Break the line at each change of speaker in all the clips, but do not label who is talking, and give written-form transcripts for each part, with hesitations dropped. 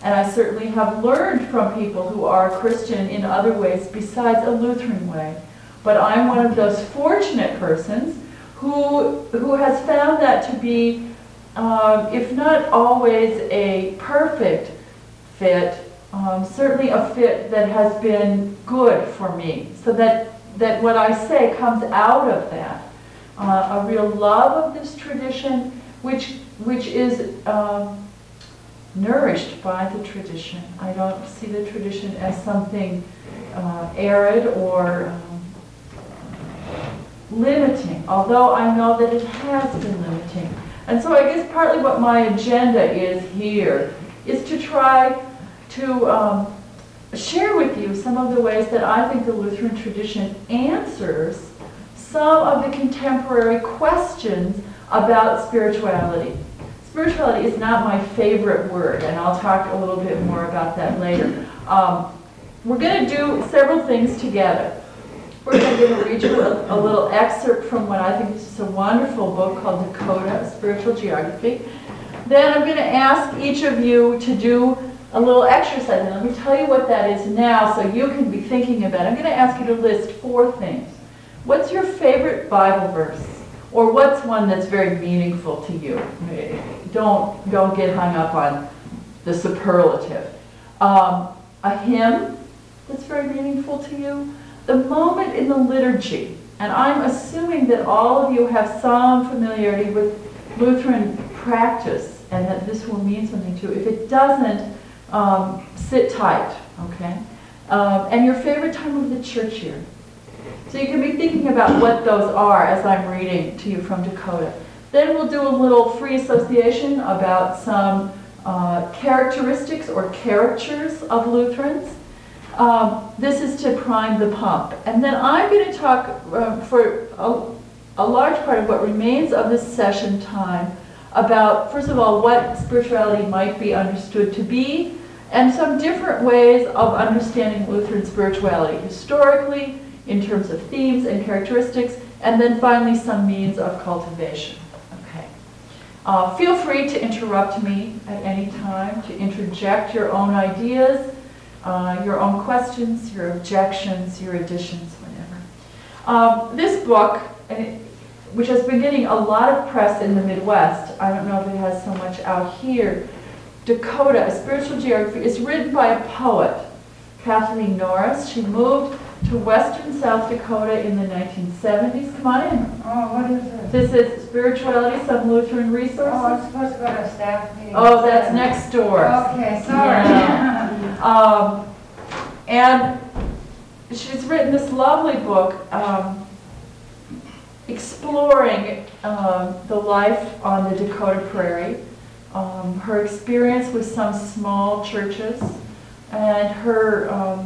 And I certainly have learned from people who are Christian in other ways besides a Lutheran way. But I'm one of those fortunate persons who has found that to be, if not always a perfect fit, certainly a fit that has been good for me. So that what I say comes out of that. A real love of this tradition, which is nourished by the tradition. I don't see the tradition as something arid or limiting, although I know that it has been limiting. And so I guess partly what my agenda is here is to try to share with you some of the ways that I think the Lutheran tradition answers some of the contemporary questions about spirituality. Spirituality is not my favorite word, and I'll talk a little bit more about that later. We're going to do several things together. First, I'm going to read you a little excerpt from what I think is just a wonderful book called Dakota, Spiritual Geography. Then I'm going to ask each of you to do a little exercise, and let me tell you what that is now so you can be thinking about it. I'm going to ask you to list 4 things. What's your favorite Bible verse? Or what's one that's very meaningful to you? Don't get hung up on the superlative. A hymn that's very meaningful to you. The moment in the liturgy. And I'm assuming that all of you have some familiarity with Lutheran practice and that this will mean something to you. If it doesn't, sit tight, okay? And your favorite time of the church year. So you can be thinking about what those are as I'm reading to you from Dakota. Then we'll do a little free association about some characteristics or characters of Lutherans. This is to prime the pump. And then I'm going to talk for a large part of what remains of this session time about, first of all, what spirituality might be understood to be, and some different ways of understanding Lutheran spirituality historically, in terms of themes and characteristics, and then finally some means of cultivation. Okay. Feel free to interrupt me at any time, to interject your own ideas, your own questions, your objections, your additions, whatever. This book, which has been getting a lot of press in the Midwest, I don't know if it has so much out here, Dakota, A Spiritual Geography, is written by a poet, Kathleen Norris. She moved to western South Dakota in the 1970s. Come on in.
Oh, what is this?
This is Spirituality, Some Lutheran Resources.
Oh, I'm supposed to go to a staff meeting.
Oh, that's next door.
Okay, sorry.
Yeah. And she's written this lovely book exploring the life on the Dakota Prairie, her experience with some small churches, and her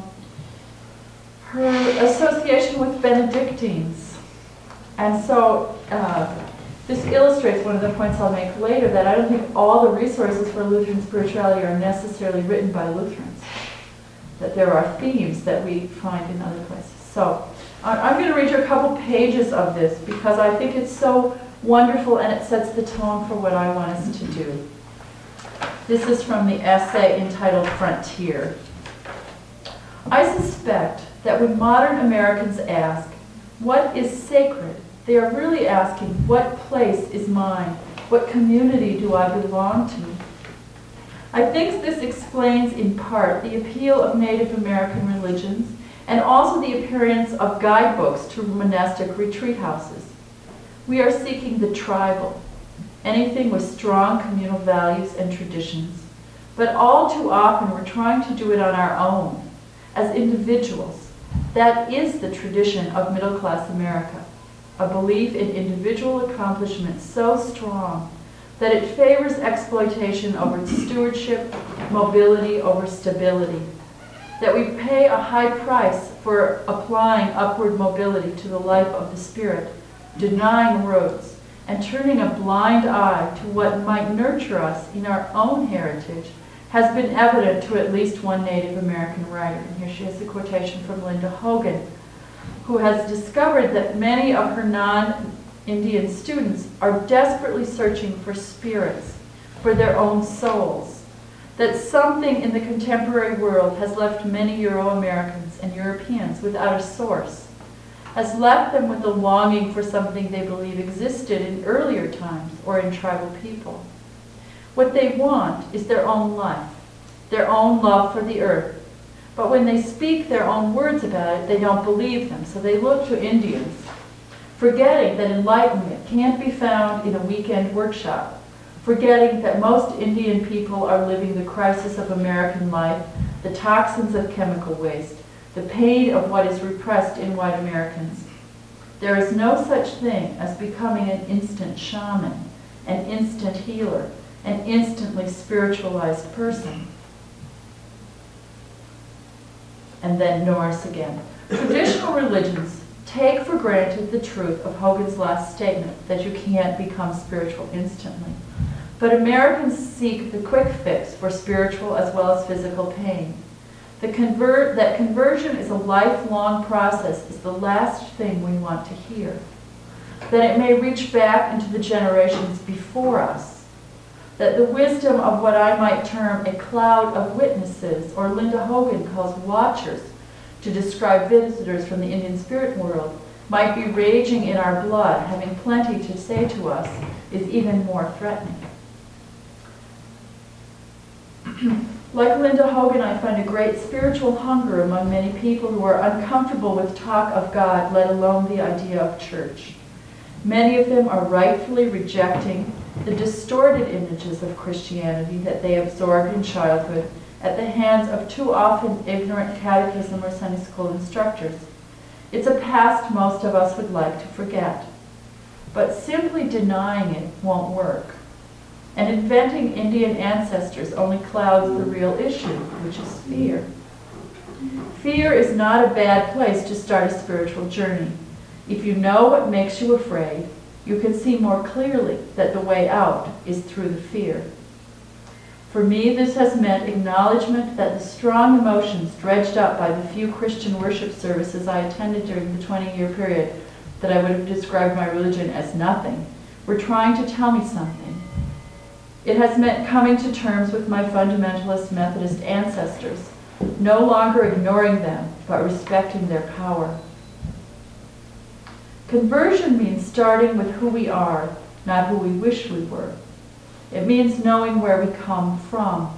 association with Benedictines. And so this illustrates one of the points I'll make later, that I don't think all the resources for Lutheran spirituality are necessarily written by Lutherans, that there are themes that we find in other places. So I'm going to read you a couple pages of this because I think it's so wonderful and it sets the tone for what I want us to do. This is from the essay entitled Frontier. I suspect that when modern Americans ask, what is sacred, they are really asking, what place is mine? What community do I belong to? I think this explains in part the appeal of Native American religions and also the appearance of guidebooks to monastic retreat houses. We are seeking the tribal, anything with strong communal values and traditions, but all too often we're trying to do it on our own, as individuals. That is the tradition of middle-class America, a belief in individual accomplishment so strong that it favors exploitation over stewardship, mobility over stability, that we pay a high price for applying upward mobility to the life of the spirit, denying roots, and turning a blind eye to what might nurture us in our own heritage has been evident to at least one Native American writer. And here she has a quotation from Linda Hogan, who has discovered that many of her non-Indian students are desperately searching for spirits, for their own souls. that something in the contemporary world has left many Euro-Americans and Europeans without a source, has left them with a longing for something they believe existed in earlier times or in tribal people. What they want is their own life, their own love for the earth. But when they speak their own words about it, they don't believe them, so they look to Indians, forgetting that enlightenment can't be found in a weekend workshop, forgetting that most Indian people are living the crisis of American life, the toxins of chemical waste, the pain of what is repressed in white Americans. There is no such thing as becoming an instant shaman, an instant healer, an instantly spiritualized person. And then Norris again. Traditional religions take for granted the truth of Hogan's last statement that you can't become spiritual instantly. But Americans seek the quick fix for spiritual as well as physical pain. That conversion is a lifelong process is the last thing we want to hear. That it may reach back into the generations before us. That the wisdom of what I might term a cloud of witnesses, or Linda Hogan calls watchers, to describe visitors from the Indian spirit world, might be raging in our blood, having plenty to say to us, is even more threatening. Like Linda Hogan, I find a great spiritual hunger among many people who are uncomfortable with talk of God, let alone the idea of church. Many of them are rightfully rejecting the distorted images of Christianity that they absorbed in childhood at the hands of too often ignorant catechism or Sunday school instructors. It's a past most of us would like to forget. But simply denying it won't work. And inventing Indian ancestors only clouds the real issue, which is fear. Fear is not a bad place to start a spiritual journey. If you know what makes you afraid, you can see more clearly that the way out is through the fear. For me, this has meant acknowledgement that the strong emotions dredged up by the few Christian worship services I attended during the 20-year period that I would have described my religion as nothing were trying to tell me something. It has meant coming to terms with my fundamentalist Methodist ancestors, no longer ignoring them, but respecting their power. Conversion means starting with who we are, not who we wish we were. It means knowing where we come from.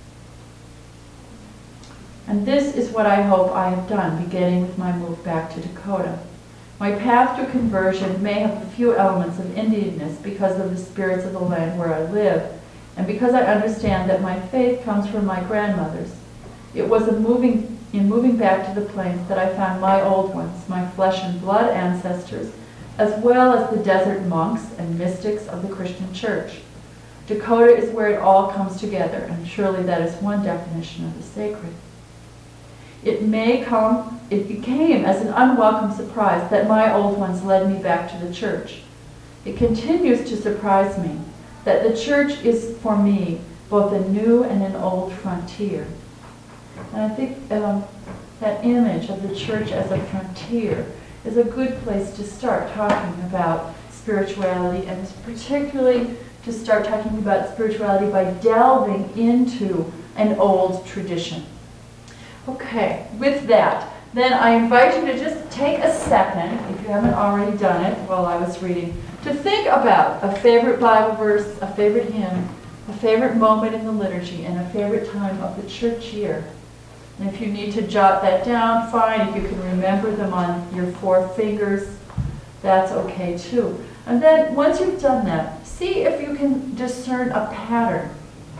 And this is what I hope I have done, beginning with my move back to Dakota. My path to conversion may have a few elements of Indianness because of the spirits of the land where I live, and because I understand that my faith comes from my grandmothers. It was in moving back to the plains that I found my old ones, my flesh and blood ancestors, as well as the desert monks and mystics of the Christian church. Dakota is where it all comes together, and surely that is one definition of the sacred. It came as an unwelcome surprise that my old ones led me back to the church. It continues to surprise me that the church is, for me, both a new and an old frontier. And I think that image of the church as a frontier is a good place to start talking about spirituality, and particularly to start talking about spirituality by delving into an old tradition. Okay, with that, then I invite you to just take a second, if you haven't already done it while I was reading, to think about a favorite Bible verse, a favorite hymn, a favorite moment in the liturgy, and a favorite time of the church year. And if you need to jot that down, fine. If you can remember them on your 4 fingers, that's okay too. And then once you've done that, see if you can discern a pattern.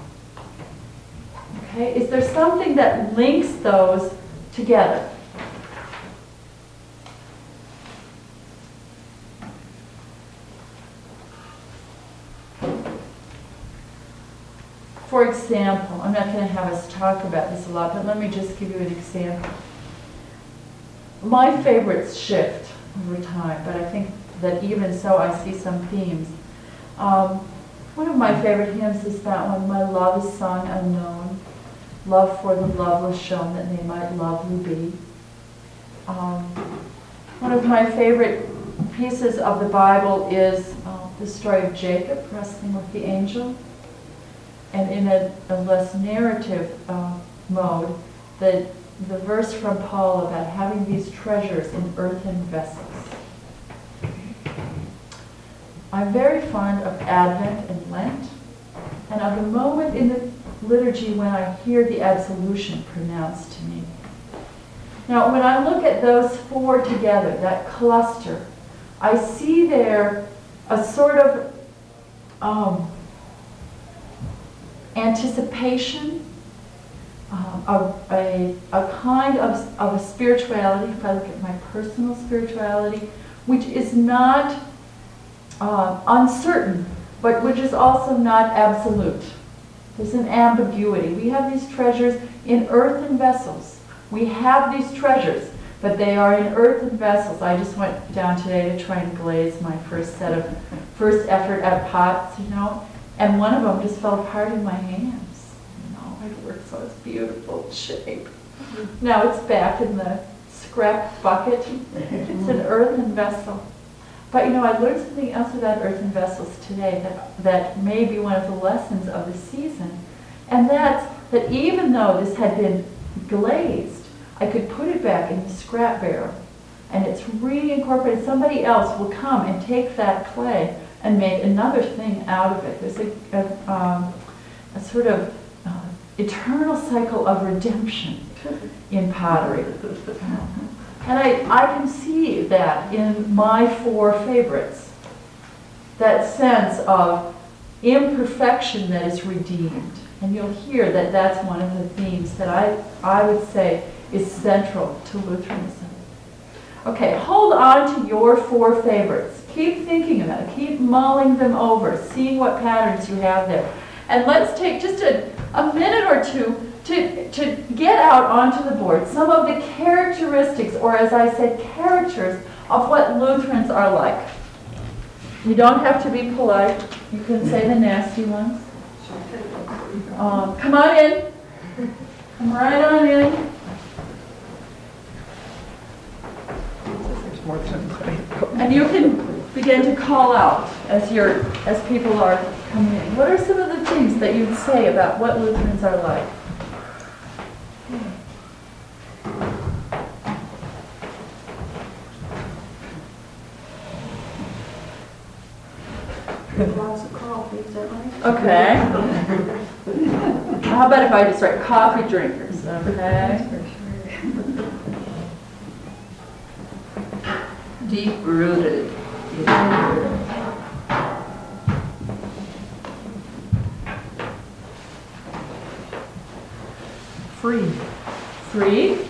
Okay, is there something that links those together? For example, I'm not going to have us talk about this a lot, but let me just give you an example. My favorites shift over time, but I think that even so I see some themes. One of my favorite hymns is that one, "My love is sung unknown, love for the loveless shown that they might lovely be." One of my favorite pieces of the Bible is the story of Jacob wrestling with the angel. and in a less narrative mode, the verse from Paul about having these treasures in earthen vessels. I'm very fond of Advent and Lent, and of the moment in the liturgy when I hear the absolution pronounced to me. Now, when I look at those four together, that cluster, I see there a sort of anticipation, a kind of a spirituality, if I look at my personal spirituality, which is not uncertain, but which is also not absolute. There's an ambiguity. We have these treasures in earthen vessels. We have these treasures, but they are in earthen vessels. I just went down today to try and glaze my first effort at pots, and one of them just fell apart in my hands. It worked so it's beautiful shape. Now it's back in the scrap bucket. It's an earthen vessel. But I learned something else about earthen vessels today that may be one of the lessons of the season. And that's that even though this had been glazed, I could put it back in the scrap barrel. And it's reincorporated. Somebody else will come and take that clay and make another thing out of it. There's a sort of eternal cycle of redemption in pottery. And I can see that in my four favorites. That sense of imperfection that is redeemed. And you'll hear that that's one of the themes that I would say is central to Lutheranism. Okay, hold on to your four favorites. Keep thinking about it. Keep mulling them over, seeing what patterns you have there. And let's take just a minute or two to get out onto the board some of the characteristics, or as I said, characters of what Lutherans are like. You don't have to be polite. You can say the nasty ones. Come on in. Come right on in. And you can begin to call out as people are coming in. What are some of the things that you'd say about what Lutherans are like?
Lots of coffee, is that right?
Okay. How about if I just write coffee drinkers? Okay.
Deep-rooted.
Free. Free?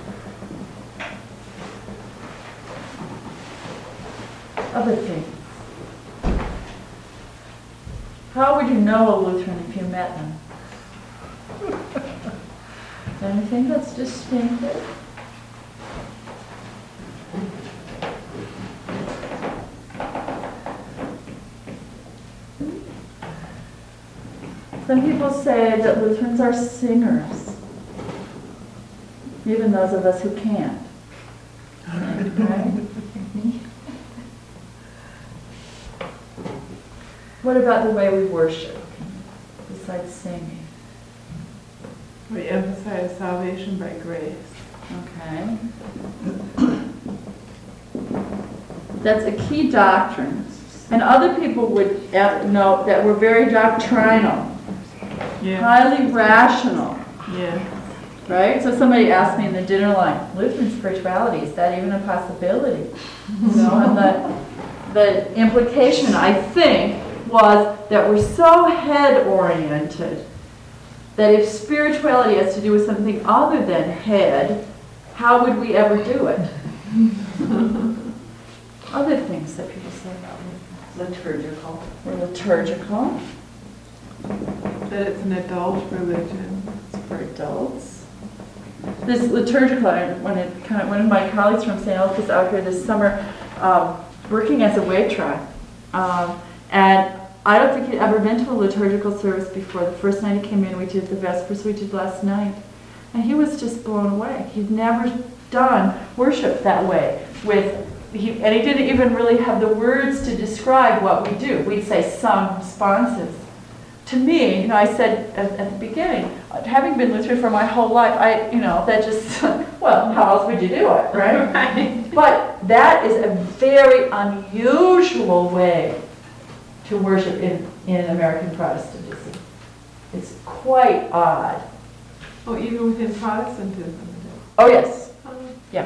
Other things. How would you know a Lutheran if you met them? Is there anything that's distinctive? Some people say that Lutherans are singers, even those of us who can't. Right? What about the way we worship, besides singing?
We emphasize salvation by grace.
Okay. That's a key doctrine. And other people would note that we're very doctrinal, highly rational.
Yeah.
Right? So somebody asked me in the dinner line, Lutheran spirituality, is that even a possibility? And the implication, I think, was that we're so head-oriented that if spirituality has to do with something other than head, how would we ever do it? Other things that people say about
Liturgical.
we're liturgical.
That it's an adult religion.
It's for adults. This liturgical, one of my colleagues from St. Elf was out here this summer working as a waitress. And I don't think he'd ever been to a liturgical service before. The first night he came in, we did the Vespers, we did last night. And he was just blown away. He'd never done worship that way. And he didn't even really have the words to describe what we do. We'd say some responses to me, I said at the beginning, having been Lutheran for my whole life, that just, well, how else would you do it, right?
Right.
But that is a very unusual way to worship in American Protestantism. It's quite odd.
Oh, even within Protestantism.
Oh, yes.
Yeah.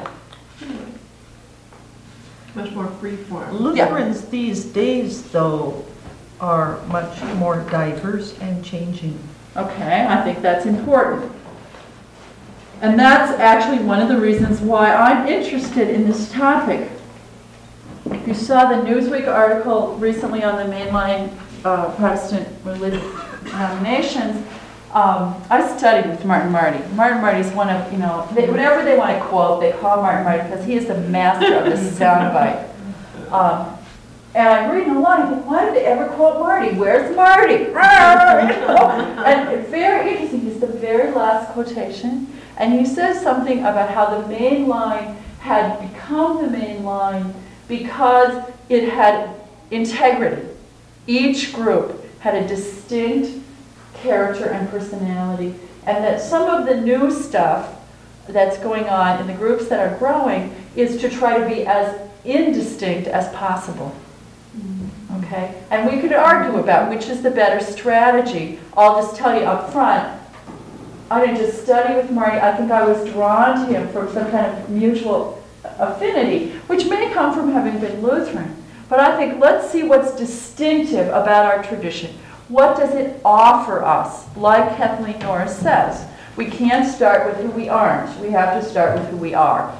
Much more free form.
Lutherans these days, though, are much more diverse and changing.
Okay, I think that's important. And that's actually one of the reasons why I'm interested in this topic. If you saw the Newsweek article recently on the mainline Protestant religious denominations, I studied with Martin Marty. Martin Marty's one of, whatever they want to quote, they call Martin Marty because he is the master of the soundbite. And I'm reading along and think, why did they ever quote Marty? Where's Marty? And it's very interesting. It's the very last quotation. And he says something about how the main line had become the main line because it had integrity. Each group had a distinct character and personality. And that some of the new stuff that's going on in the groups that are growing is to try to be as indistinct as possible. Okay? And we could argue about which is the better strategy. I'll just tell you up front, I didn't just study with Marty, I think I was drawn to him for some kind of mutual affinity, which may come from having been Lutheran. But I think let's see what's distinctive about our tradition. What does it offer us? Like Kathleen Norris says, we can't start with who we aren't. We have to start with who we are.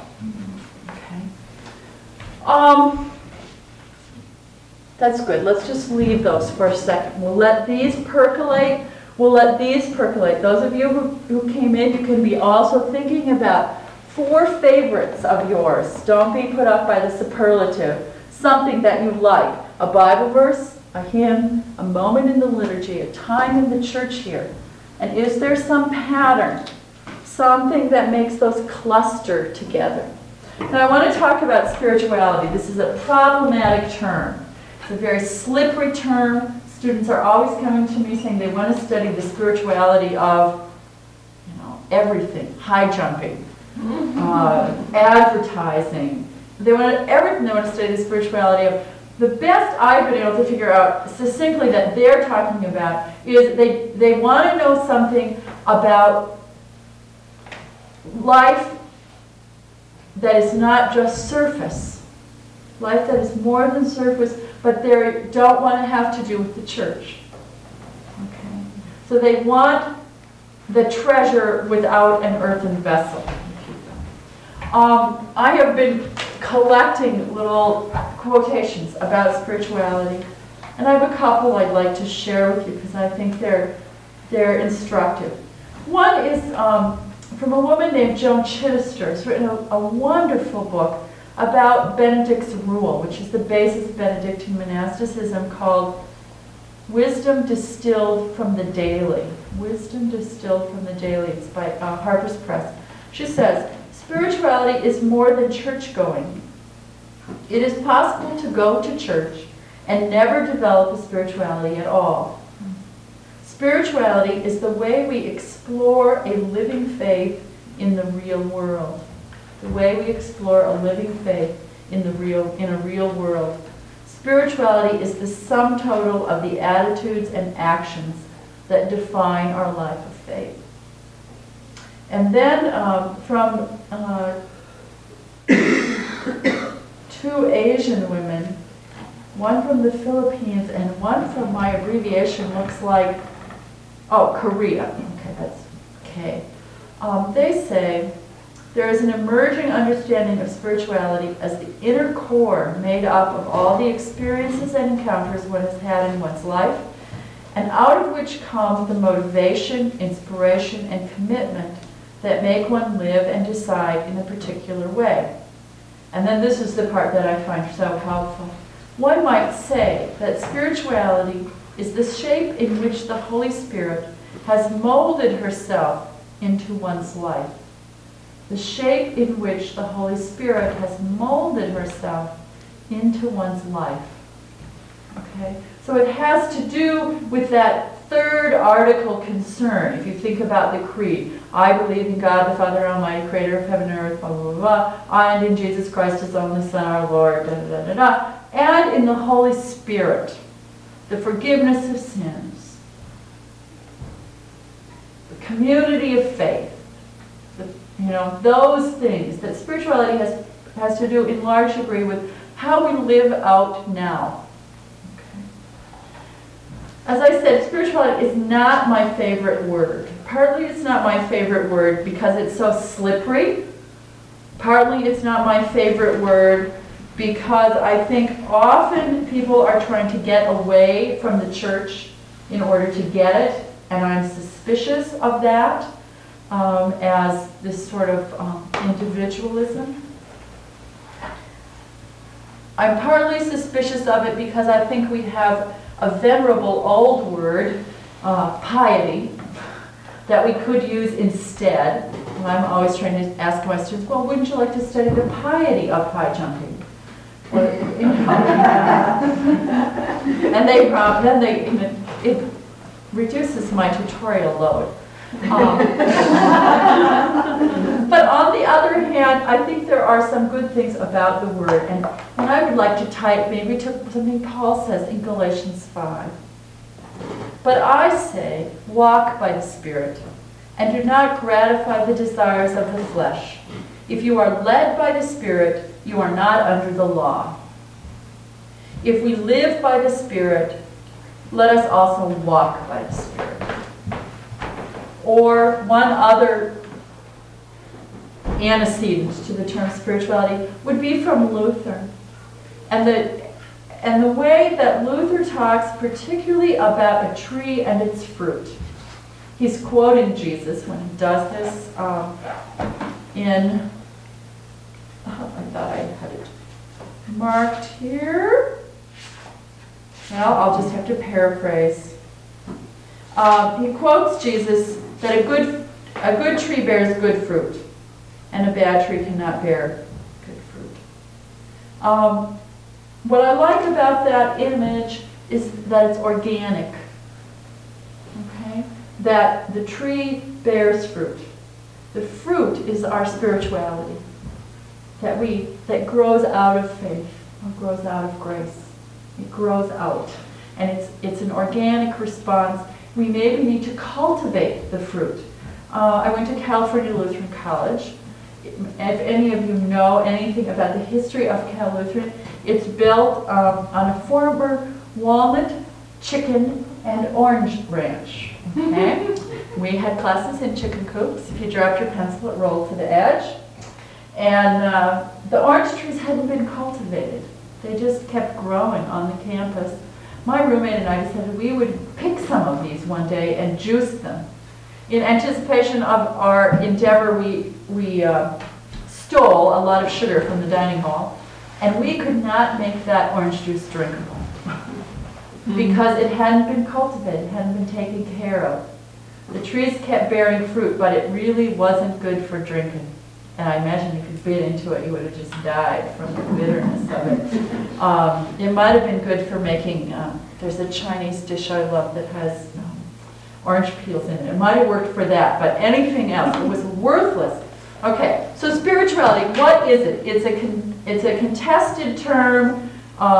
Okay. That's good. Let's just leave those for a second. We'll let these percolate. Those of you who came in, you can be also thinking about 4 favorites of yours. Don't be put off by the superlative. Something that you like. A Bible verse, a hymn, a moment in the liturgy, a time in the church here. And is there some pattern? Something that makes those cluster together? And I want to talk about spirituality. This is a problematic term. It's a very slippery term. Students are always coming to me saying they want to study the spirituality of, everything, high jumping, advertising. They want everything. They want to study the spirituality of. The best I've been able to figure out succinctly that they're talking about is they want to know something about life that is not just surface. Life that is more than surface, but they don't want to have to do with the church. Okay. So they want the treasure without an earthen vessel. I have been collecting little quotations about spirituality, and I have a couple I'd like to share with you because I think they're instructive. One is from a woman named Joan Chittister. She's written a wonderful book about Benedict's rule, which is the basis of Benedictine monasticism, called Wisdom Distilled from the Daily. Wisdom Distilled from the Daily. It's by Harper's Press. She says, spirituality is more than church-going. It is possible to go to church and never develop a spirituality at all. Spirituality is the way we explore a living faith in the real world. The way we explore a living faith in a real world. Spirituality is the sum total of the attitudes and actions that define our life of faith. And then from 2 Asian women, one from the Philippines and one from, my abbreviation looks like, Korea. Okay, that's K. They say, there is an emerging understanding of spirituality as the inner core made up of all the experiences and encounters one has had in one's life, and out of which comes the motivation, inspiration, and commitment that make one live and decide in a particular way. And then this is the part that I find so helpful. One might say that spirituality is the shape in which the Holy Spirit has molded herself into one's life. The shape in which the Holy Spirit has molded herself into one's life. Okay? So it has to do with that third article concern. If you think about the creed, I believe in God the Father Almighty, creator of heaven and earth, blah, blah, blah, blah, and in Jesus Christ, his only Son, our Lord, da, da, da, da, da, and in the Holy Spirit, the forgiveness of sins, the community of faith, those things that spirituality has to do in large degree with how we live out now. Okay. As I said, spirituality is not my favorite word. Partly it's not my favorite word because it's so slippery. Partly it's not my favorite word because I think often people are trying to get away from the church in order to get it, and I'm suspicious of that as this sort of individualism. I'm partly suspicious of it because I think we have a venerable old word, piety, that we could use instead. And I'm always trying to ask my students, well, wouldn't you like to study the piety of high jumping? Or, and it reduces my tutorial load. But on the other hand, I think there are some good things about the word, and I would like to type maybe to something Paul says in Galatians 5. But I say, walk by the Spirit, and do not gratify the desires of the flesh. If you are led by the Spirit, you are not under the law. If we live by the Spirit, let us also walk by the Spirit. Or one other antecedent to the term spirituality would be from Luther. And the way that Luther talks particularly about a tree and its fruit. He's quoting Jesus when he does this I thought I had it marked here. Well, I'll just have to paraphrase. He quotes Jesus that a good tree bears good fruit, and a bad tree cannot bear good fruit. What I like about that image is that it's organic. Okay? That the tree bears fruit. The fruit is our spirituality. That grows out of faith, or grows out of grace. It grows out. And it's an organic response. We maybe need to cultivate the fruit. I went to California Lutheran College. If any of you know anything about the history of Cal Lutheran, it's built on a former walnut, chicken, and orange ranch. Okay? We had classes in chicken coops. If you dropped your pencil, it rolled to the edge. And the orange trees hadn't been cultivated. They just kept growing on the campus. My roommate and I decided we would pick some of these one day and juice them. In anticipation of our endeavor, we stole a lot of sugar from the dining hall, and we could not make that orange juice drinkable because it hadn't been cultivated, it hadn't been taken care of. The trees kept bearing fruit, but it really wasn't good for drinking. And I imagine if you bit into it, you would have just died from the bitterness of it. It might have been good for making, there's a Chinese dish I love that has orange peels in it. It might have worked for that, but anything else, it was worthless. Okay, so spirituality, what is it? It's a contested term,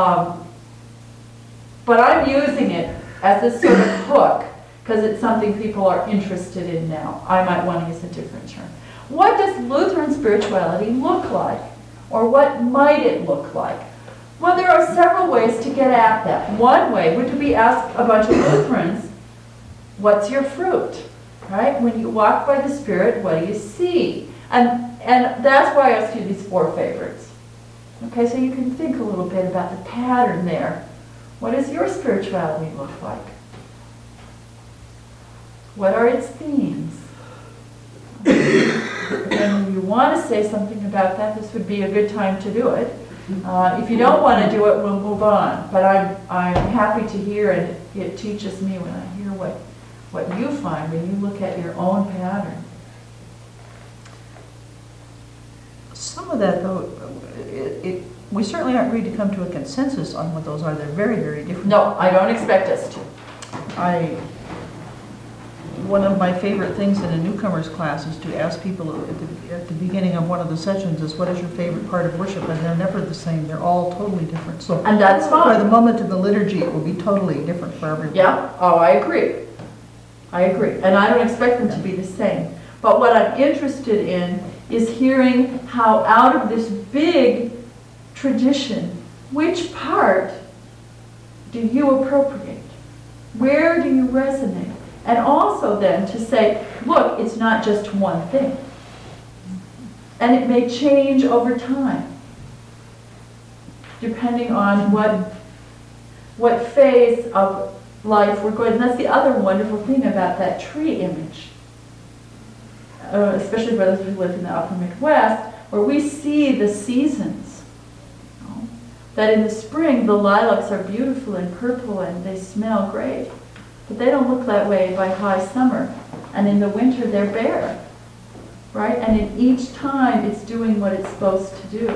but I'm using it as a sort of hook because it's something people are interested in now. I might want to use a different term. What does Lutheran spirituality look like? Or what might it look like? Well, there are several ways to get at that. One way would be ask a bunch of Lutherans, what's your fruit? Right? When you walk by the Spirit, what do you see? And that's why I asked you these 4 favorites. Okay, so you can think a little bit about the pattern there. What does your spirituality look like? What are its themes? And if you want to say something about that, this would be a good time to do it. If you don't want to do it, we'll move on. But I'm happy to hear, and it teaches me when I hear what you find when you look at your own pattern.
Some of that, though, we certainly aren't ready to come to a consensus on what those are. They're very, very different.
No, I don't expect us to.
one of my favorite things in a newcomer's class is to ask people at the beginning of one of the sessions is, what is your favorite part of worship? And they're never the same. They're all totally different. So
And that's
by the
fine.
moment of the liturgy, it will be totally different for everyone.
Yeah, oh, I agree. I agree. And I don't expect them to be the same. But what I'm interested in is hearing how out of this big tradition, which part do you appropriate? Where do you resonate? And also then to say, look, it's not just one thing. And it may change over time, depending on what phase of life we're going. And that's the other wonderful thing about that tree image, especially for those who live in the upper Midwest, where we see the seasons. That in the spring, the lilacs are beautiful and purple and they smell great. But they don't look that way by high summer. And in the winter, they're bare. Right? And in each time, it's doing what it's supposed to do.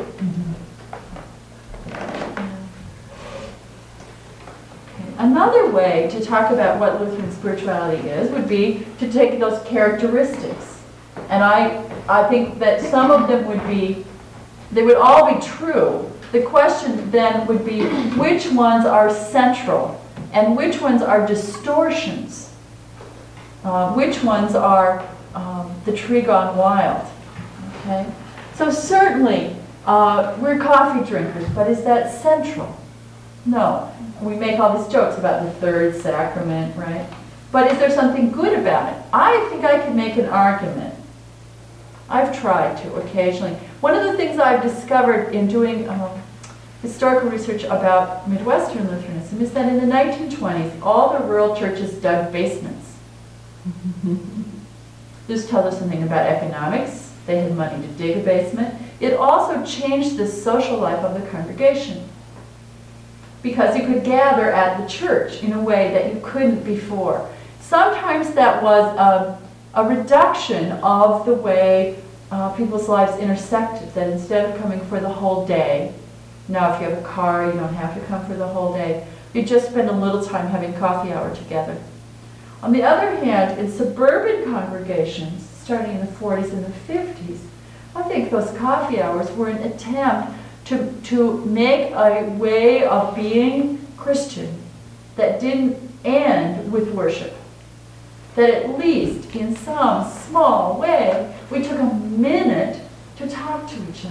Okay. Another way to talk about what Lutheran spirituality is would be to take those characteristics. And I think that some of them they would all be true. The question then would be, which ones are central and which ones are distortions? Which ones are the tree gone wild? Okay? So certainly, we're coffee drinkers, but is that central? No. We make all these jokes about the third sacrament, right? But is there something good about it? I think I can make an argument. I've tried to occasionally. One of the things I've discovered in doing historical research about Midwestern Lutheranism is that in the 1920s, all the rural churches dug basements. This tells us something about economics. They had money to dig a basement. It also changed the social life of the congregation, because you could gather at the church in a way that you couldn't before. Sometimes that was a reduction of the way people's lives intersected, that instead of coming for the whole day, now if you have a car, you don't have to come for the whole day, you just spend a little time having coffee hour together. On the other hand, in suburban congregations, starting in the 40s and the 50s, I think those coffee hours were an attempt to make a way of being Christian that didn't end with worship. That at least in some small way, we took a minute to talk to each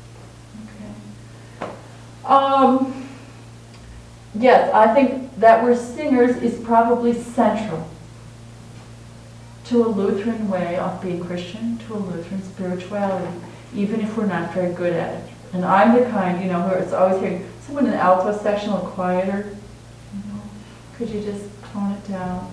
other. Okay. Yes, I think that we're singers is probably central to a Lutheran way of being Christian, to a Lutheran spirituality, even if we're not very good at it. And I'm the kind, who is always hearing someone in the alto section a little quieter. Could you just tone it down?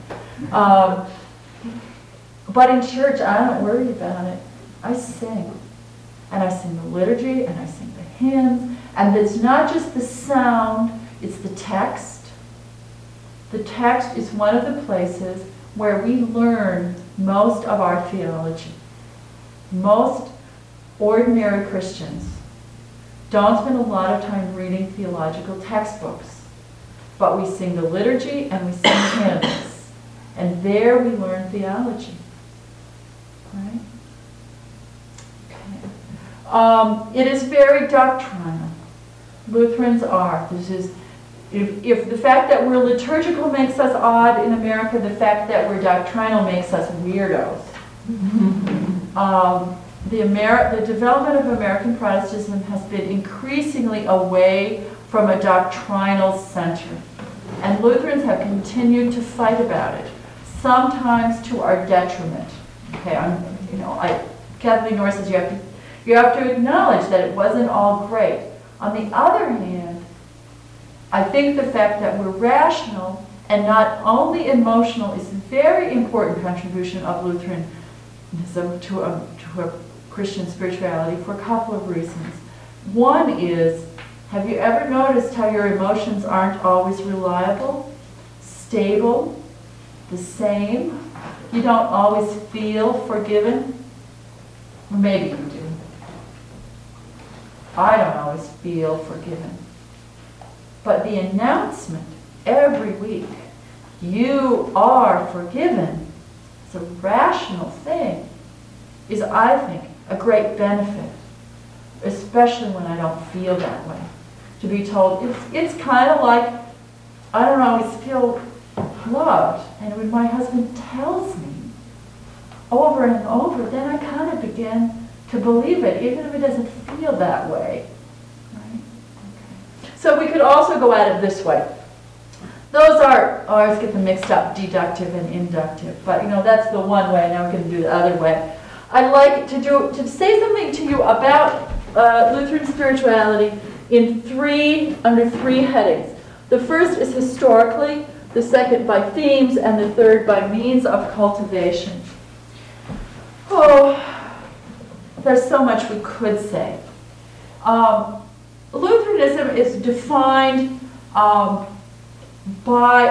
But in church, I don't worry about it. I sing. And I sing the liturgy, and I sing the hymns. And it's not just the sound, it's the text. The text is one of the places where we learn most of our theology. Most ordinary Christians don't spend a lot of time reading theological textbooks. But we sing the liturgy and we sing hymns. And there we learn theology. Right? Okay. It is very doctrinal. Lutherans are. If the fact that we're liturgical makes us odd in America, the fact that we're doctrinal makes us weirdos. The development of American Protestantism has been increasingly away from a doctrinal center. And Lutherans have continued to fight about it, sometimes to our detriment. Okay, Kathleen Norris says you have to acknowledge that it wasn't all great. On the other hand, I think the fact that we're rational and not only emotional is a very important contribution of Lutheranism to a Christian spirituality for a couple of reasons. One is, have you ever noticed how your emotions aren't always reliable, stable, the same? You don't always feel forgiven? Maybe you do. I don't always feel forgiven. But the announcement every week, you are forgiven, it's a rational thing, is, I think, a great benefit, especially when I don't feel that way. To be told, it's kind of like, I don't always feel loved, and when my husband tells me over and over, then I kind of begin to believe it, even if it doesn't feel that way. Right? Okay. So we could also go at it this way. Those are, I always get them mixed up, deductive and inductive, but that's the one way, now we're going to do the other way. I'd like to say something to you about Lutheran spirituality under three headings. The first is historically, the second by themes, and the third by means of cultivation. Oh, there's so much we could say. Lutheranism is defined by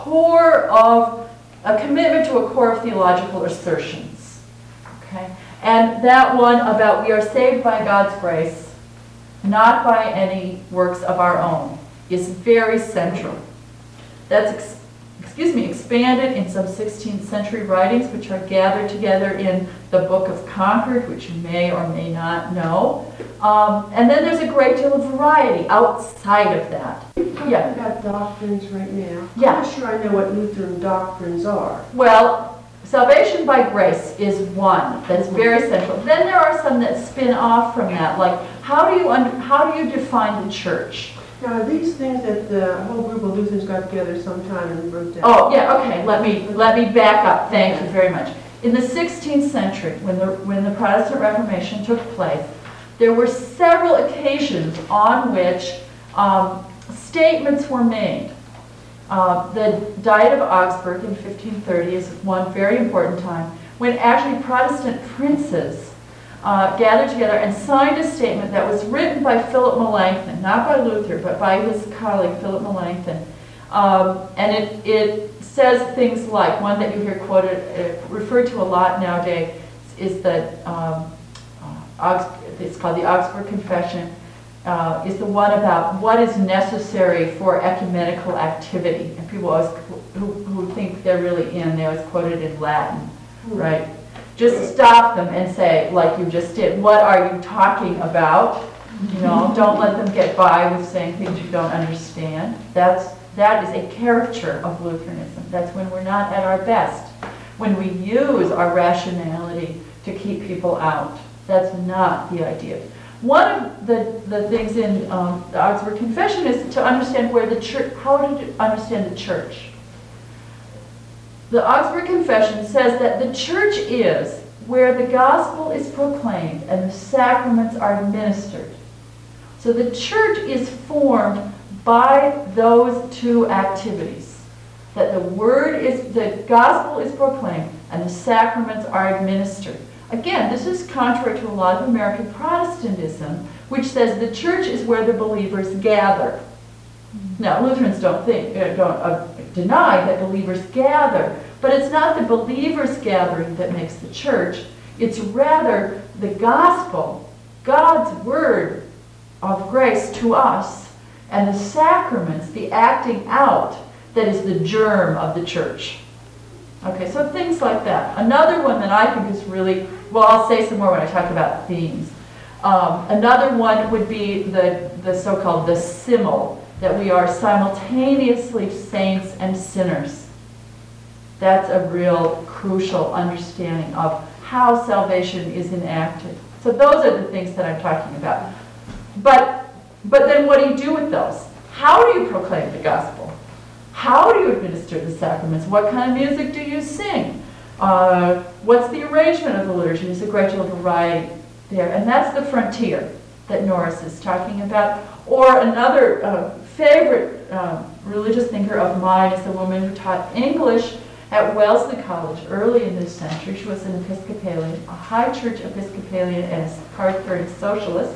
a commitment to a core of theological assertions. Okay? And that one about we are saved by God's grace, not by any works of our own, is very central. That's expanded in some 16th century writings, which are gathered together in the Book of Concord, which you may or may not know. And then there's a great deal of variety outside of that.
You're talking about doctrines right now.
Yeah.
I'm not sure I know what Lutheran doctrines are.
Well, salvation by grace is one that's very central. Then there are some that spin off from that, like how do you define the church?
Now, are these things that the whole group of Lutherans got together sometime and wrote down?
Oh, yeah, okay, let me back up. Thank you very much. In the 16th century, when the Protestant Reformation took place, there were several occasions on which statements were made. The Diet of Augsburg in 1530 is one very important time, when actually Protestant princes gathered together and signed a statement that was written by Philip Melanchthon, not by Luther, but by his colleague Philip Melanchthon. And it says things like, one that you hear quoted, referred to a lot nowadays, is that it's called the Augsburg Confession, is the one about what is necessary for ecumenical activity. And people always, who think they're really they always quote it in Latin, right? Just stop them and say, like you just did, what are you talking about? Don't let them get by with saying things you don't understand. That is a caricature of Lutheranism. That's when we're not at our best. When we use our rationality to keep people out. That's not the idea. One of the things in the Augsburg Confession is to understand where the church, how to understand the church. The Augsburg Confession says that the church is where the gospel is proclaimed and the sacraments are administered. So the church is formed by those two activities. That the gospel is proclaimed and the sacraments are administered. Again, this is contrary to a lot of American Protestantism, which says the church is where the believers gather. Now, Lutherans don't deny that believers gather, but it's not the believers gathering that makes the church. It's rather the gospel, God's word of grace to us, and the sacraments, the acting out, that is the germ of the church. Okay, so things like that. Another one that I think is really, well, I'll say some more when I talk about themes. Another one would be the so-called the simul, that we are simultaneously saints and sinners. That's a real crucial understanding of how salvation is enacted. So those are the things that I'm talking about. But then what do you do with those? How do you proclaim the gospel? How do you administer the sacraments? What kind of music do you sing? What's the arrangement of the liturgy? There's a great deal of variety there. And that's the frontier that Norris is talking about. Or another favorite religious thinker of mine is a woman who taught English at Wellesley College early in this century. She was an Episcopalian, a high church Episcopalian, and a hard-third socialist.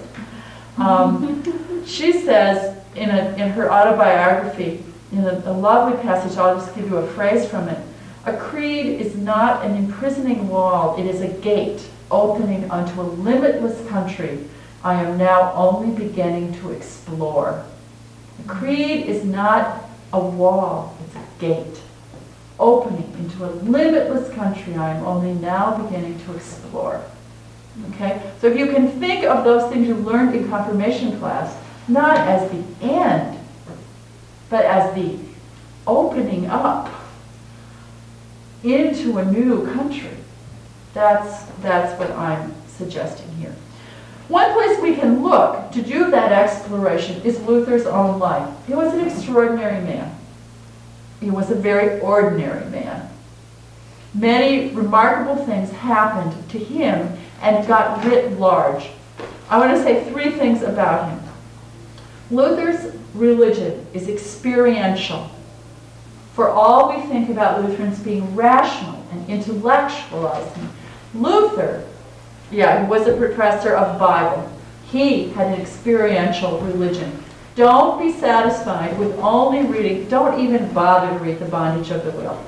She says in her autobiography, in a lovely passage, I'll just give you a phrase from it, a creed is not an imprisoning wall, it is a gate opening onto a limitless country I am now only beginning to explore. A creed is not a wall, it's a gate opening into into a limitless country I am only now beginning to explore. Okay? So if you can think of those things you learned in confirmation class, not as the end, but as the opening up into a new country, that's what I'm suggesting here. One place we can look to do that exploration is Luther's own life. He was an extraordinary man. He was a very ordinary man. Many remarkable things happened to him and got writ large. I want to say 3 things about him. Luther's religion is experiential. For all we think about Lutherans being rational and intellectualizing, Luther, he was a professor of Bible. He had an experiential religion. Don't be satisfied with only reading, don't even bother to read The Bondage of the Will.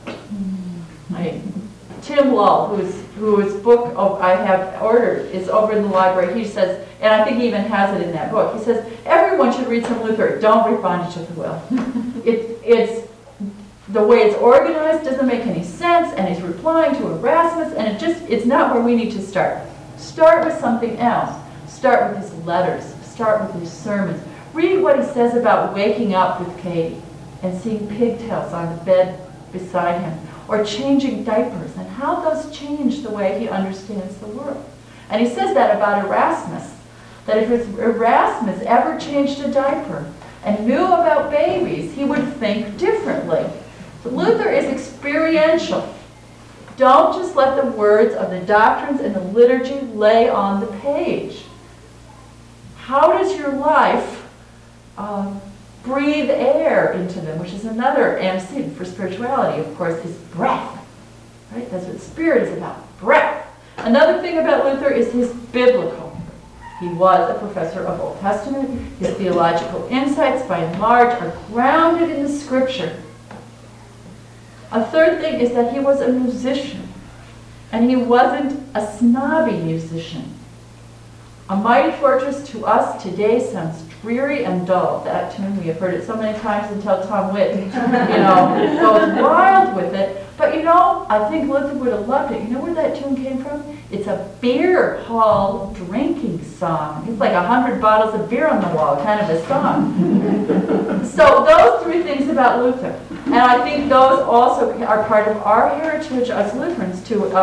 Tim Lull, whose book I have ordered is over in the library, he says, and I think he even has it in that book, he says, everyone should read some Luther. Don't read Bondage of the Will. It's the way it's organized doesn't make any sense, and he's replying to Erasmus, and it's not where we need to start. Start with something else. Start with his letters. Start with his sermons. Read what he says about waking up with Katie and seeing pigtails on the bed beside him, or changing diapers, and how those change the way he understands the world. And he says that about Erasmus, that if Erasmus ever changed a diaper and knew about babies, he would think differently. But Luther is experiential. Don't just let the words of the doctrines and the liturgy lay on the page. How does your life breathe air into them, which is another antecedent for spirituality, of course, is breath. Right? That's what spirit is about, breath. Another thing about Luther is his biblical. He was a professor of Old Testament. His theological insights, by and large, are grounded in the Scripture. A third thing is that he was a musician, and he wasn't a snobby musician. A Mighty Fortress to us today sounds dreary and dull. That tune, we have heard it so many times until Tom Witt, goes wild with it. But I think Luther would have loved it. You know where that tune came from? It's a beer hall drinking song. It's like 100 bottles of beer on the wall, kind of a song. So those 3 things about Luther. And I think those also are part of our heritage as Lutherans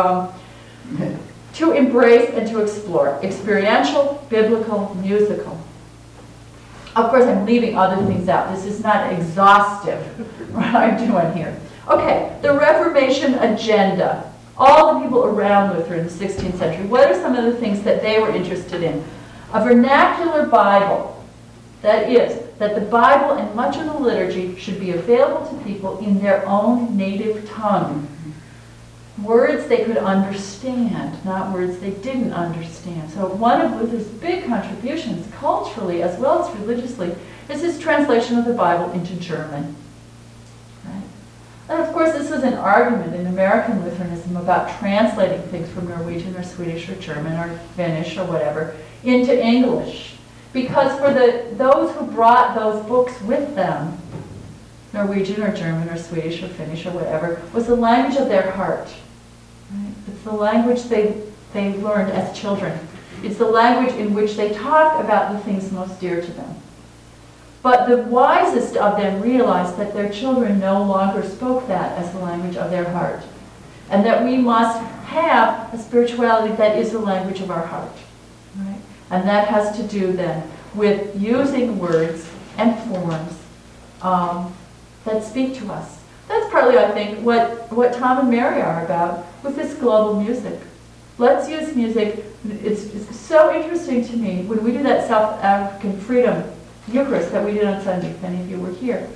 to embrace and to explore. Experiential, biblical, musical. Of course, I'm leaving other things out. This is not exhaustive, what I'm doing here. Okay, the Reformation agenda. All the people around Luther in the 16th century, what are some of the things that they were interested in? A vernacular Bible. That is, that the Bible and much of the liturgy should be available to people in their own native tongue. Words they could understand, not words they didn't understand. So one of Luther's big contributions, culturally as well as religiously, is his translation of the Bible into German. Right? And of course, this was an argument in American Lutheranism about translating things from Norwegian or Swedish or German or Finnish or whatever into English. Because for those who brought those books with them, Norwegian or German or Swedish or Finnish or whatever, was the language of their heart. Right? It's the language they learned as children. It's the language in which they talked about the things most dear to them. But the wisest of them realized that their children no longer spoke that as the language of their heart. And that we must have a spirituality that is the language of our heart. Right? And that has to do then with using words and forms that speak to us. That's partly, I think, what Tom and Mary are about with this global music. Let's use music. It's so interesting to me when we do that South African Freedom Eucharist that we did on Sunday, if any of you were here,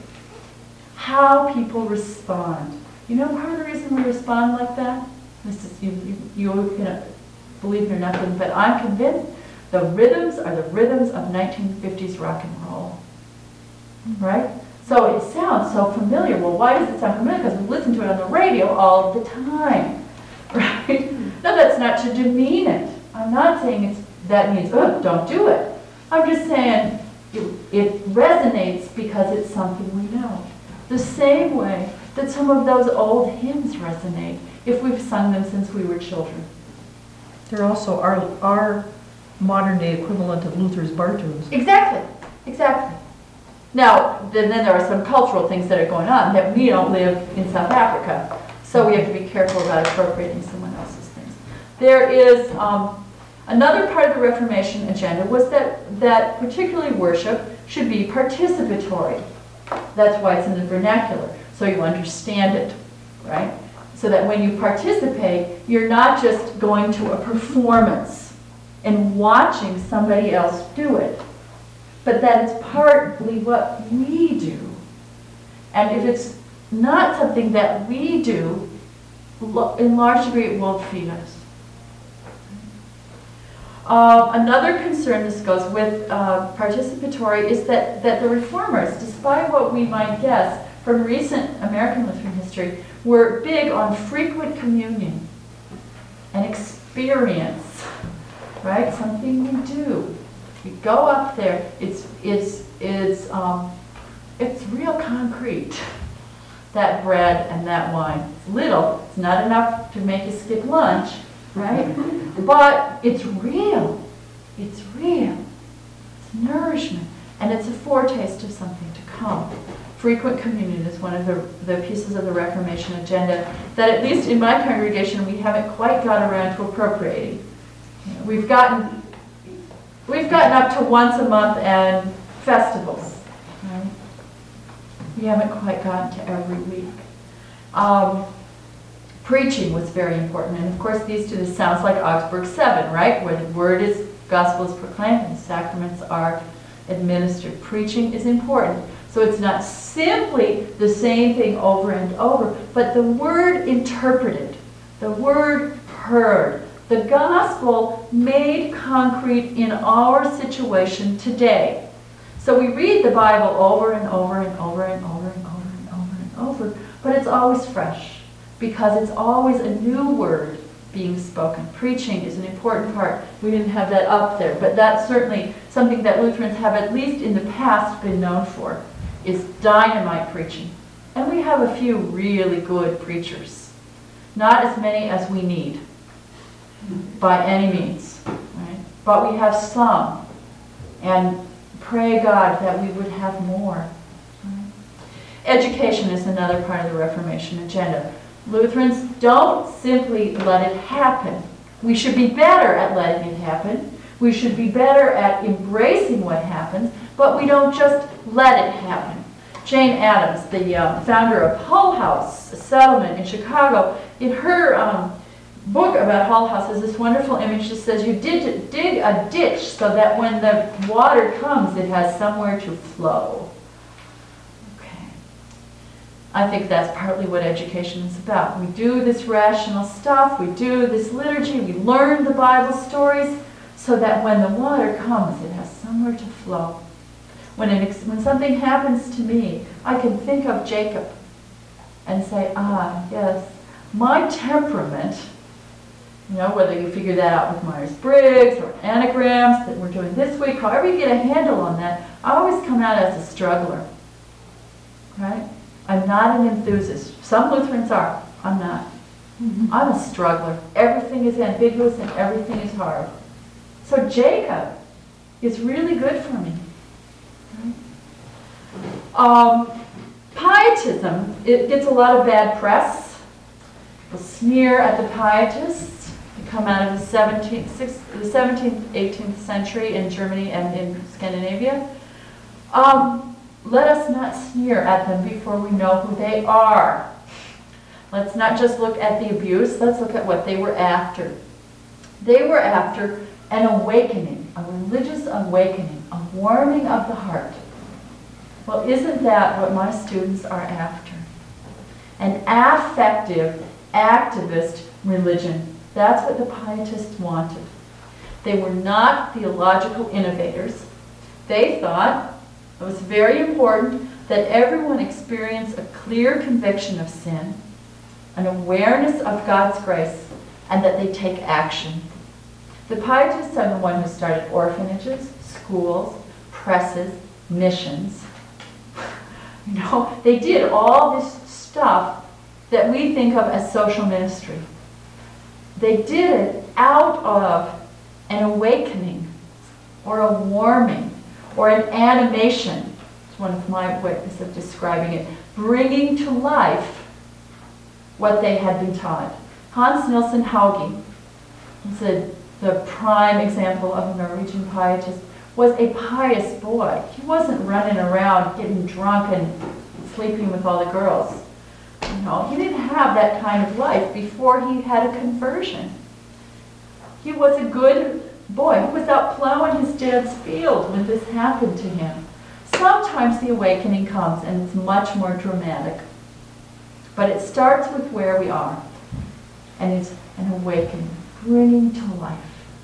how people respond. You know part of the reason we respond like that? This is, you can believe it or not, but I'm convinced the rhythms are the rhythms of 1950s rock and roll. Right? So it sounds so familiar. Well, why does it sound familiar? Because we listen to it on the radio all the time. Right? No, that's not to demean it. I'm not saying that means, don't do it. I'm just saying it resonates because it's something we know. The same way that some of those old hymns resonate if we've sung them since we were children.
They're also our modern day equivalent of Luther's bar tunes.
Exactly, exactly. Now, then there are some cultural things that are going on that we don't live in South Africa, so we have to be careful about appropriating someone else's things. There is another part of the Reformation agenda was that particularly worship should be participatory. That's why it's in the vernacular, so you understand it, right? So that when you participate, you're not just going to a performance and watching somebody else do it, but that it's partly what we do. And if it's not something that we do, in large degree it won't feed us. Another concern, this goes with participatory, is that the Reformers, despite what we might guess from recent American Lutheran history, were big on frequent communion and experience, right? Something we do. We go up there. It's real concrete. That bread and that wine. It's little. It's not enough to make you skip lunch, right? But it's real. It's real. It's nourishment, and it's a foretaste of something to come. Frequent communion is one of the pieces of the Reformation agenda that, at least in my congregation, we haven't quite got around to appropriating. You know, we've gotten up to once a month and festivals. Right? We haven't quite gotten to every week. Preaching was very important, and of course these two, this sounds like Augsburg 7, right? Where the word is, gospel is proclaimed and sacraments are administered. Preaching is important. So it's not simply the same thing over and over, but the word interpreted, the word heard, the gospel made concrete in our situation today. So we read the Bible over and over and over and over and over and over and over, but it's always fresh because it's always a new word being spoken. Preaching is an important part. We didn't have that up there, but that's certainly something that Lutherans have, at least in the past, been known for, is dynamite preaching. And we have a few really good preachers. Not as many as we need, by any means, right? But we have some, and pray God that we would have more. Right? Education is another part of the Reformation agenda. Lutherans don't simply let it happen. We should be better at letting it happen. We should be better at embracing what happens, but we don't just let it happen. Jane Addams, the founder of Hull House, a settlement in Chicago, in her book about Hull House has this wonderful image that says you dig a ditch so that when the water comes, it has somewhere to flow. Okay. I think that's partly what education is about. We do this rational stuff, we do this liturgy, we learn the Bible stories so that when the water comes, it has somewhere to flow. When something happens to me, I can think of Jacob and say, yes, my temperament, you know, whether you figure that out with Myers-Briggs or anagrams that we're doing this week, however you get a handle on that, I always come out as a struggler, right? I'm not an enthusiast. Some Lutherans are. I'm not. I'm a struggler. Everything is ambiguous and everything is hard. So Jacob is really good for me. Pietism, it gets a lot of bad press. People sneer at the pietists. They come out of the 17th, 18th century in Germany and in Scandinavia. Let us not sneer at them before we know who they are. Let's not just look at the abuse, let's look at what they were after. They were after an awakening, a religious awakening, a warming of the heart. Well, isn't that what my students are after? An affective, activist religion. That's what the pietists wanted. They were not theological innovators. They thought it was very important that everyone experience a clear conviction of sin, an awareness of God's grace, and that they take action. The pietists are the one who started orphanages, schools, presses, missions. They did all this stuff that we think of as social ministry. They did it out of an awakening or a warming or an animation. It's one of my ways of describing it. Bringing to life what they had been taught. Hans Nielsen Hauge is the prime example of a Norwegian pietist, was a pious boy. He wasn't running around getting drunk and sleeping with all the girls. He didn't have that kind of life before he had a conversion. He was a good boy. He was out plowing his dad's field when this happened to him. Sometimes the awakening comes and it's much more dramatic. But it starts with where we are. And it's an awakening, bringing to life.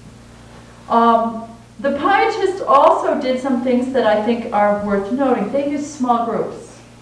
The Pietists also did some things that I think are worth noting. They used small groups.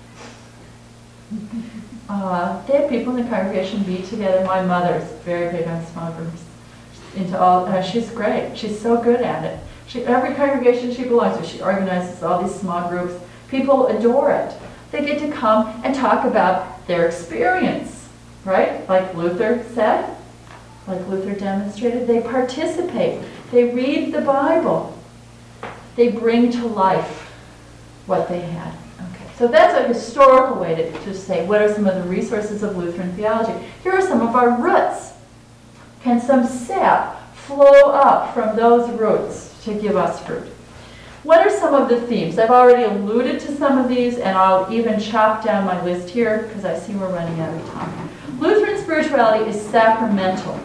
They had people in the congregation meet together. My mother's very big on small groups. She's great. She's so good at it. Every congregation she belongs to, she organizes all these small groups. People adore it. They get to come and talk about their experience, right? Like Luther said, like Luther demonstrated. They participate. They read the Bible. They bring to life what they had. Okay, so that's a historical way to say what are some of the resources of Lutheran theology. Here are some of our roots. Can some sap flow up from those roots to give us fruit? What are some of the themes? I've already alluded to some of these, and I'll even chop down my list here because I see we're running out of time. Lutheran spirituality is sacramental.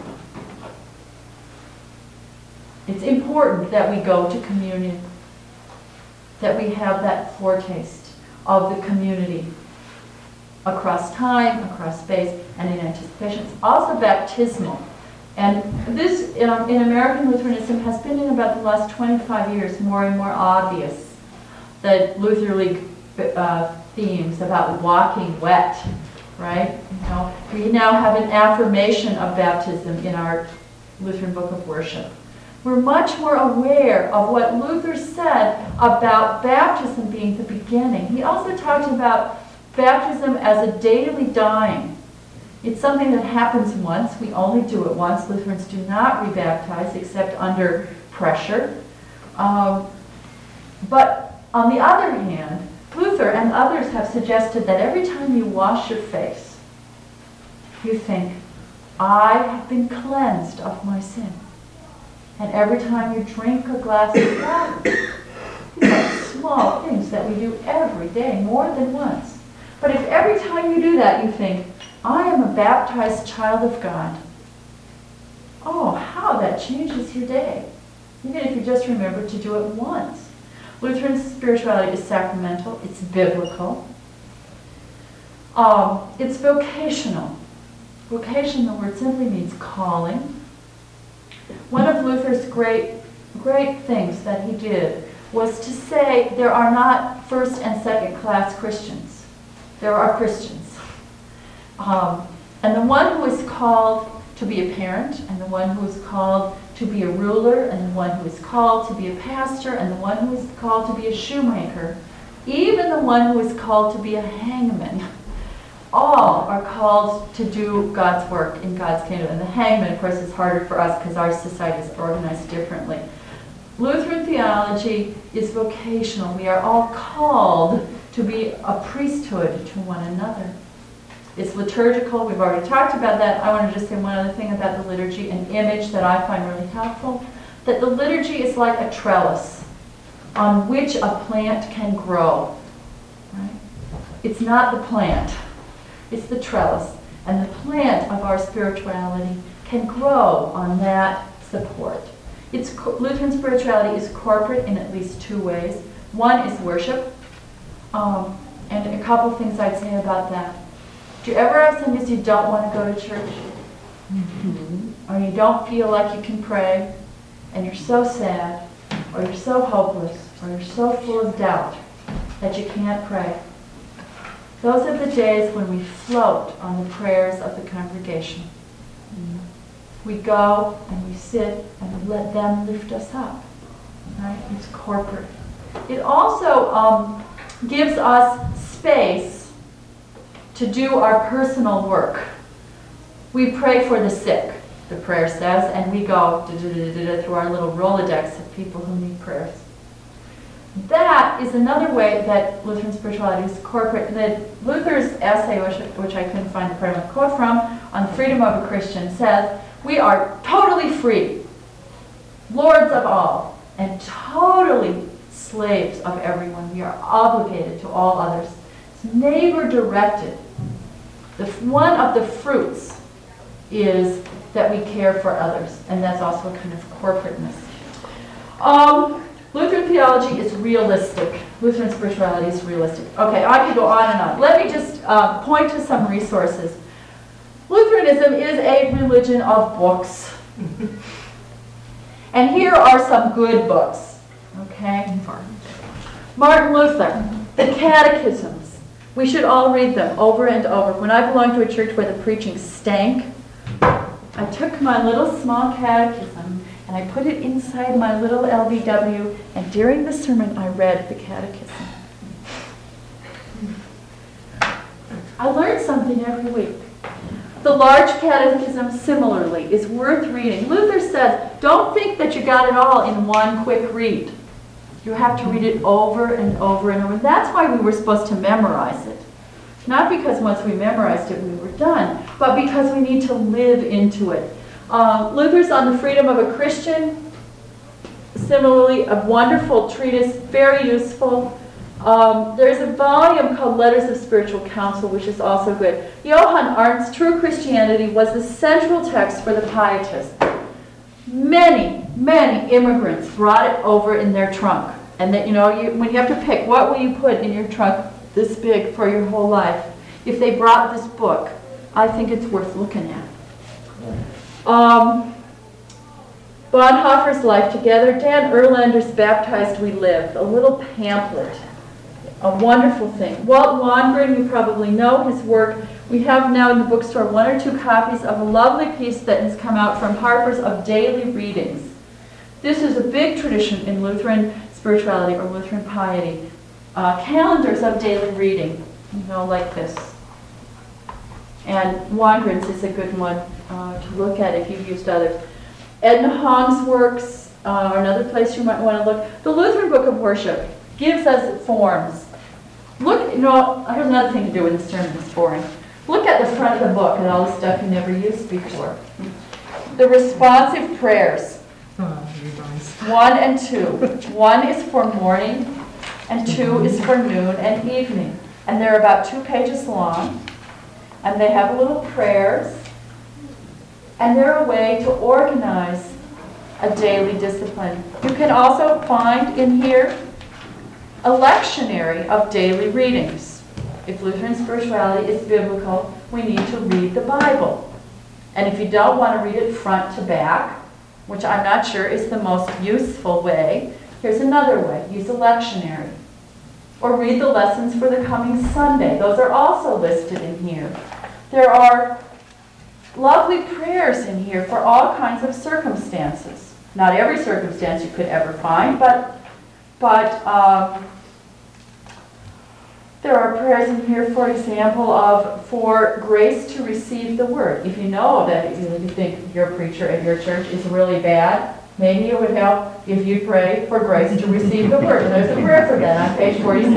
It's important that we go to communion, that we have that foretaste of the community across time, across space, and in anticipation. It's also baptismal. And this, in American Lutheranism, has been in about the last 25 years more and more obvious. The Luther League themes about walking wet, right? We now have an affirmation of baptism in our Lutheran Book of Worship. We're much more aware of what Luther said about baptism being the beginning. He also talked about baptism as a daily dying. It's something that happens once. We only do it once. Lutherans do not rebaptize except under pressure. But on the other hand, Luther and others have suggested that every time you wash your face, you think, I have been cleansed of my sin. And every time you drink a glass of water, these are small things that we do every day, more than once. But if every time you do that, you think, I am a baptized child of God. Oh, how that changes your day. Even if you just remember to do it once. Lutheran spirituality is sacramental. It's biblical. It's vocational. Vocation, the word simply means calling. One of Luther's great things that he did was to say there are not first and second class Christians. There are Christians. And the one who is called to be a parent, and the one who is called to be a ruler, and the one who is called to be a pastor, and the one who is called to be a shoemaker, even the one who is called to be a hangman, all are called to do God's work in God's kingdom. And the hangman, of course, is harder for us because our society is organized differently. Lutheran theology is vocational. We are all called to be a priesthood to one another. It's liturgical. We've already talked about that. I want to just say one other thing about the liturgy, an image that I find really helpful, that the liturgy is like a trellis on which a plant can grow. Right? It's not the plant. It's the trellis. And the plant of our spirituality can grow on that support. Lutheran spirituality is corporate in at least two ways. One is worship. And a couple things I'd say about that. Do you ever have some days you don't want to go to church? Mm-hmm. Or you don't feel like you can pray, and you're so sad, or you're so hopeless, or you're so full of doubt that you can't pray? Those are the days when we float on the prayers of the congregation. We go and we sit and we let them lift us up. Right? It's corporate. It also gives us space to do our personal work. We pray for the sick, the prayer says, and we go through our little Rolodex of people who need prayers. That is another way that Lutheran spirituality is corporate. That Luther's essay, which I couldn't find the part of my quote from, on the freedom of a Christian, says, we are totally free, lords of all, and totally slaves of everyone. We are obligated to all others. It's neighbor-directed. One of the fruits is that we care for others, and that's also a kind of corporateness. Lutheran theology is realistic. Lutheran spirituality is realistic. Okay, I could go on and on. Let me just point to some resources. Lutheranism is a religion of books. And here are some good books. Okay? Martin Luther, the Catechisms. We should all read them over and over. When I belonged to a church where the preaching stank, I took my little small catechism and I put it inside my little LBW, and during the sermon I read the catechism. I learned something every week. The large catechism, similarly, is worth reading. Luther says, don't think that you got it all in one quick read. You have to read it over and over and over. That's why we were supposed to memorize it. Not because once we memorized it, we were done, but because we need to live into it. Luther's On the Freedom of a Christian, similarly, a wonderful treatise, very useful. There's a volume called Letters of Spiritual Counsel, which is also good. Johann Arndt's True Christianity was the central text for the Pietists. Many, many immigrants brought it over in their trunk. And that, when you have to pick, what will you put in your trunk this big for your whole life? If they brought this book, I think it's worth looking at. Bonhoeffer's Life Together, Dan Erlander's Baptized We Live, a little pamphlet, a wonderful thing. Walt Wangren, you probably know his work. We have now in the bookstore 1 or 2 copies of a lovely piece that has come out from Harper's of daily readings. This is a big tradition in Lutheran spirituality or Lutheran piety. Calendars of daily reading, like this. And Wangren's is a good one to look at if you've used others. Edna Hong's works are another place you might want to look. The Lutheran Book of Worship gives us forms. Look, here's another thing to do with the sermon that's boring. Look at the front of the book and all the stuff you never used before. The responsive prayers. 1 and 2. 1 is for morning, and 2 is for noon and evening. And they're about 2 pages long. And they have little prayers. And they're a way to organize a daily discipline. You can also find in here a lectionary of daily readings. If Lutheran spirituality is biblical, we need to read the Bible. And if you don't want to read it front to back, which I'm not sure is the most useful way, here's another way. Use a lectionary. Or read the lessons for the coming Sunday. Those are also listed in here. There are lovely prayers in here for all kinds of circumstances. Not every circumstance you could ever find, but there are prayers in here, for example, for grace to receive the word. If you know that you think your preacher at your church is really bad, maybe it would help if you pray for grace to receive the word. And there's a prayer for that on page 47.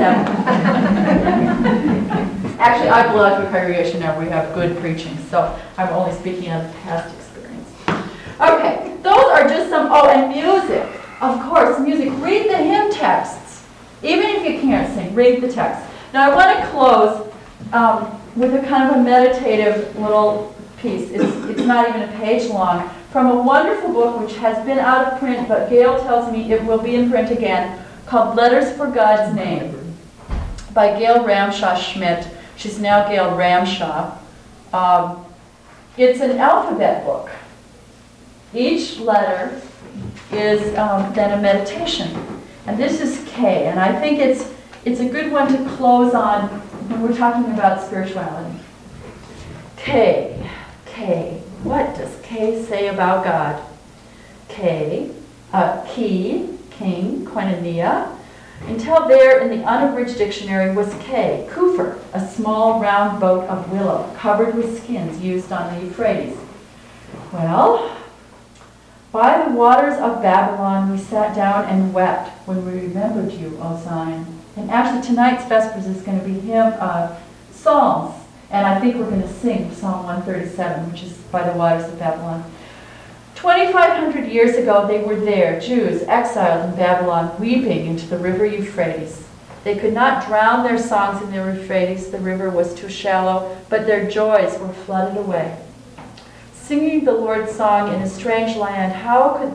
Actually, I belong to a congregation now where we have good preaching, so I'm only speaking of past experience. Okay, those are just some, and music. Of course, music. Read the hymn texts. Even if you can't sing, read the text. Now I want to close with a kind of a meditative little piece. It's not even a page long, from a wonderful book which has been out of print, but Gail tells me it will be in print again, called Letters for God's Name, by Gail Ramshaw Schmidt. She's now Gail Ramshaw. It's an alphabet book. Each letter is then a meditation. And this is K, and I think it's a good one to close on when we're talking about spirituality. K. K. What does K say about God? K. Key, king, koinonia. Until there in the unabridged dictionary was K, kufr, a small round boat of willow covered with skins used on the Euphrates. Well, by the waters of Babylon we sat down and wept when we remembered you, O Zion. And actually tonight's Vespers is going to be Psalms. And I think we're going to sing Psalm 137, which is by the waters of Babylon. 2,500 years ago they were there, Jews exiled in Babylon, weeping into the river Euphrates. They could not drown their songs in the Euphrates, the river was too shallow, but their joys were flooded away. Singing the Lord's song in a strange land, how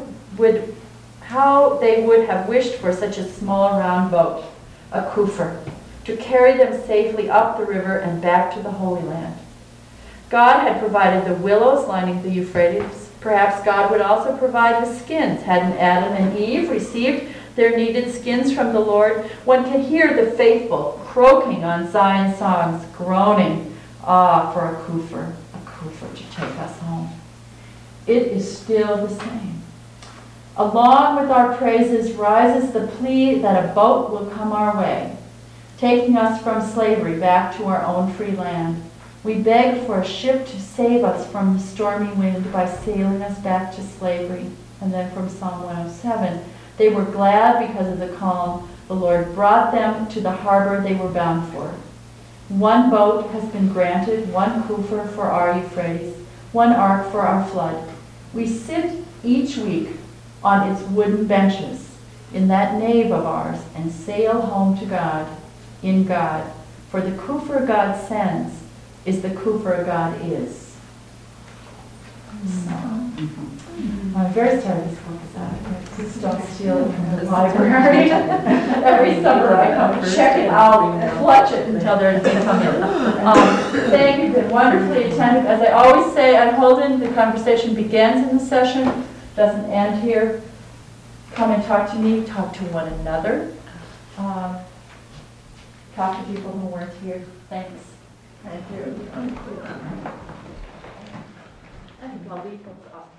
they would have wished for such a small round boat, a kufr, to carry them safely up the river and back to the Holy Land. God had provided the willows lining the Euphrates. Perhaps God would also provide the skins. Hadn't Adam and Eve received their needed skins from the Lord? One can hear the faithful croaking on Zion songs, groaning, for a kufr to take us home. It is still the same. Along with our praises rises the plea that a boat will come our way, taking us from slavery back to our own free land. We begged for a ship to save us from the stormy wind by sailing us back to slavery. And then from Psalm 107, they were glad because of the calm. The Lord brought them to the harbor they were bound for. One boat has been granted, one kufr for our Euphrates, one ark for our flood. We sit each week on its wooden benches in that nave of ours and sail home to God, in God. For the kufr God sends is the kufr God is. So, I'm very sorry this book is out of here. Please don't steal it from the library. Every summer I come and check it out and clutch it until they come in. Thank you, you've been wonderfully attentive. As I always say at Holden, the conversation begins in the session, doesn't end here. Come and talk to me, talk to one another. Talk to people who weren't here. Thanks.
Thank you.
I think I'll leave those off.